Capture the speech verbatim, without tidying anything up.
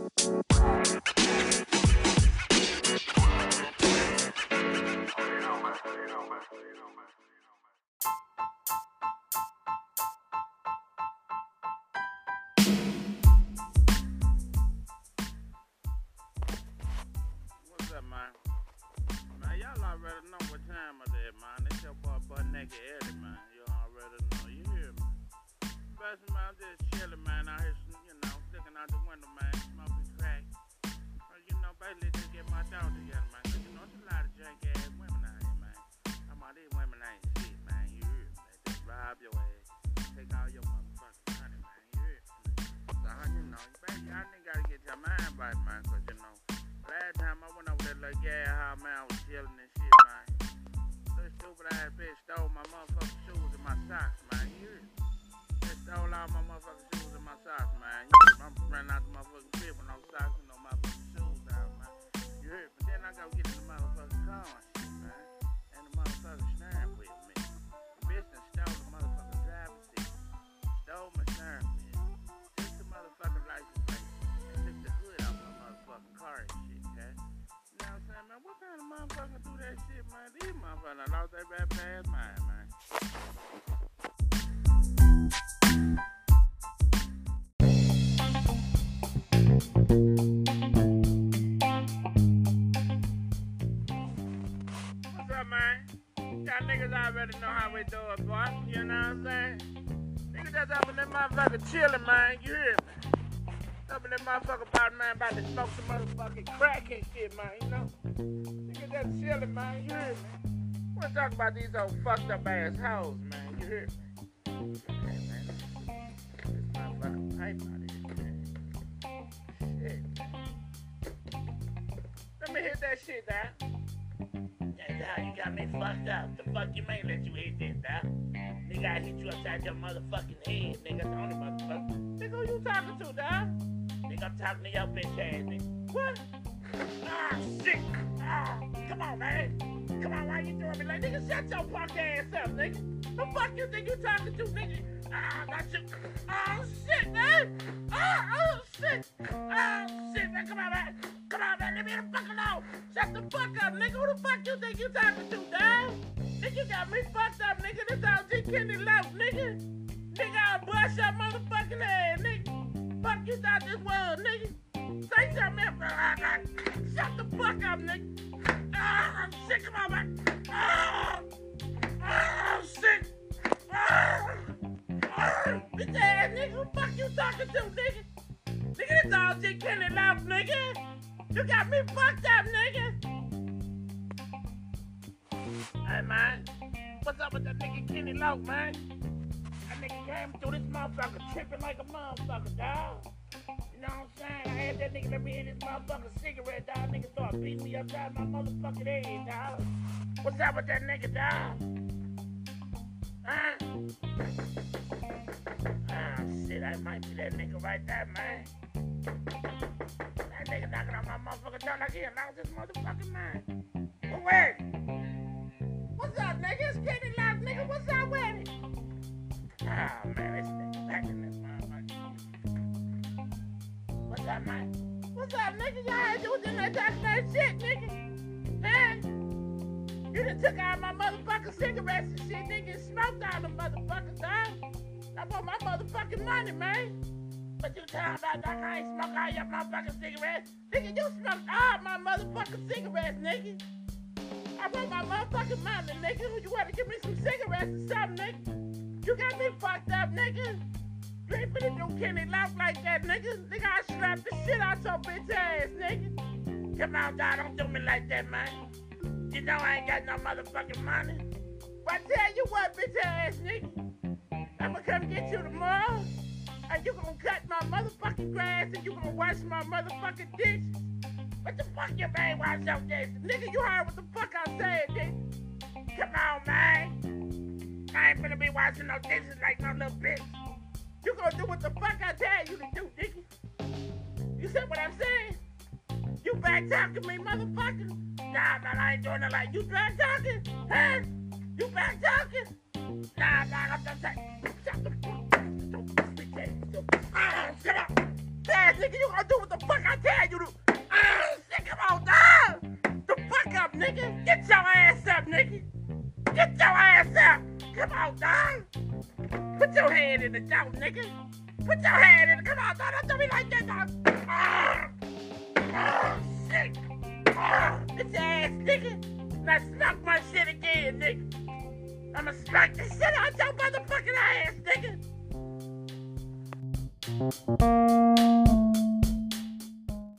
up, man? Man, y'all already know what time it is, man. It's your boy Butt Naked Eddie, man. You already know. You hear me? Best man, I'm just chilling, man. Out here, you know, looking out the window, man, smoking crack. Or, you know, basically just get my dog together, man. Cause you know, there's a lot of jank ass women out here, man. I'm about these women ain't shit, man. You hear me? They just rob your ass, take all your motherfucking money, man. You hear me? So, you know, baby, y'all niggas gotta get your mind right, man. Cause, you know, last time I went over there like gas house, man, I was chilling and shit, man. This stupid ass bitch stole my motherfucking shoes and my socks, man. You hear me? They stole all my motherfucking shoes and my socks, man. You hear me? I'm running out the motherfucking crib with no socks and no motherfucking shoes down, man. You hear me? Then I go get in the motherfucking car and shit, man. And the motherfucking steering wheel, man. The bitch done stole the motherfucking driver's seat. Stole my steering wheel. Took the motherfucking license plate. And took the hood off my motherfucking car and shit, okay? You know what I'm saying, man? What kind of motherfucker do that shit, man? These motherfuckers lost their bad past mind, man. What's up, man? Y'all niggas already know how we do it, boy. You know what I'm saying? Niggas just up in that motherfucker chilling, man. You hear me? Up in that motherfucker party, man, about to smoke some motherfucking crack and shit, man, you know? Niggas just chilling, man, you hear me? We're talking about these old fucked up ass hoes, man, you hear me? Hey, man, this motherfucking pipe out of here, man. Shit, man. Let me hit that shit, dog. Yeah, dog, you got me fucked up. The fuck you may let you hit this, dog? Nigga, I hit you upside your motherfucking head, nigga. The only motherfucker. Nigga, who you talking to, dog? Nigga, I'm talking to your bitch ass, nigga. What? Ah, shit. Ah, come on, man. Come on, why you doing me like, nigga, shut your punk ass up, nigga. The fuck you think you talking to, nigga? Ah, not you. Oh, shit, man. Ah, oh, shit. Oh, shit, man. Come on, man. Come on, man. Let me the fuck alone. Shut the fuck up, nigga. Who the fuck you think you talking to, dog? Nigga, you got me fucked up, nigga. This all G Kenny Love, nigga. Nigga, I'll bust your motherfucking head, nigga. Fuck you thought this was, nigga. Say something else. Shut the fuck up, nigga. Ah, shit, come on, man. Ah, ah, shit. Ah, ah, bitch ass nigga, who fuck you talking to, nigga? Nigga, this all G Kenny Love, nigga. You got me fucked up, nigga. Hey, man. What's up with that nigga Kenny Loke, man? That nigga came through this motherfucker tripping like a motherfucker, dog. You know what I'm saying? I had that nigga let me hit this motherfucking cigarette, dog. Nigga started beating me upside my motherfucking head, dog. What's up with that nigga, dog? Huh? Ah, shit, that might be that nigga right there, man. That nigga knocking on my motherfucking door like he lost his motherfucking mind. But wait. What's up, nigga? It's Kenny Lock, nigga. What's up with it? Oh, man, this nigga back in this motherfucker. What's up, man? What's up, nigga? Y'all ain't doing that talking that shit, nigga. Man, you done took out my motherfucking cigarettes and shit, nigga, and smoked all them motherfuckers, dog. I want my motherfucking money, man. But you talking about that I ain't smoke all your motherfucking cigarettes? Nigga, you smoked all my motherfucking cigarettes, nigga. I want my motherfucking money, nigga. You want to give me some cigarettes or something, nigga? You got me fucked up, nigga. You ain't finna do Kenny Lock like that, nigga. Nigga, I slap the shit out your bitch ass, nigga. Come on, dog, don't do me like that, man. You know I ain't got no motherfucking money. But I tell you what, bitch ass, nigga. I'ma come get you tomorrow, and you gonna cut my motherfucking grass, and you gonna wash my motherfucking dishes. What the fuck you ain't wash your dishes? Nigga, you heard what the fuck I said, nigga. Come on, man. I ain't finna be washing no dishes like no little bitch. You gonna do what the fuck I tell you to do, nigga. You said what I'm saying? You back talking me, motherfucker? Nah, man, I ain't doing it like you back talking, huh? You back talking? Nah, nah, I'm just saying. Shut the fuck up. Don't bitch ass. Ah, shut up. Damn, nigga, you gonna do what the fuck I your hand in the door, nigga. Put your hand in it. Come on, dog. Don't do me like that, dog. Oh, oh shit. Oh, bitch ass nigga. Now smack my shit again, nigga. I'ma smack the shit out your motherfucking ass, nigga.